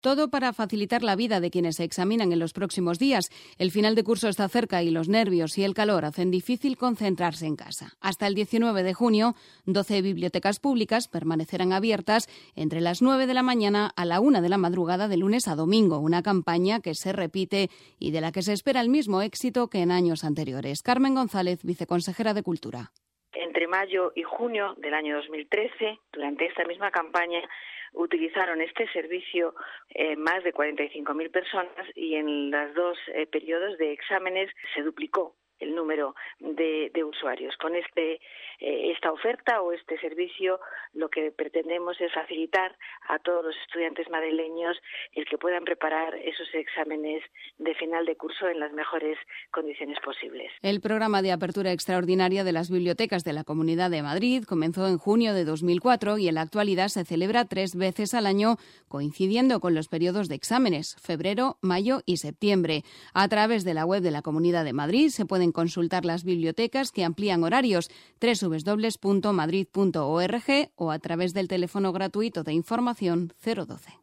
Todo para facilitar la vida de quienes se examinan en los próximos días. El final de curso está cerca y los nervios y el calor hacen difícil concentrarse en casa. Hasta el 19 de junio, 12 bibliotecas públicas permanecerán abiertas entre las 9 de la mañana a la 1 de la madrugada de lunes a domingo, una campaña que se repite y de la que se espera el mismo éxito que en años anteriores. Carmen González, viceconsejera de Cultura. Entre mayo y junio del año 2013, durante esta misma campaña, utilizaron este servicio más de 45.000 personas y en los dos periodos de exámenes se duplicó el número de usuarios. Con esta oferta o este servicio lo que pretendemos es facilitar a todos los estudiantes madrileños el que puedan preparar esos exámenes de final de curso en las mejores condiciones posibles. El programa de apertura extraordinaria de las bibliotecas de la Comunidad de Madrid comenzó en junio de 2004 y en la actualidad se celebra 3 veces al año, coincidiendo con los periodos de exámenes, febrero, mayo y septiembre. A través de la web de la Comunidad de Madrid se pueden consultar las bibliotecas que amplían horarios, www.madrid.org o a través del teléfono gratuito de información 012.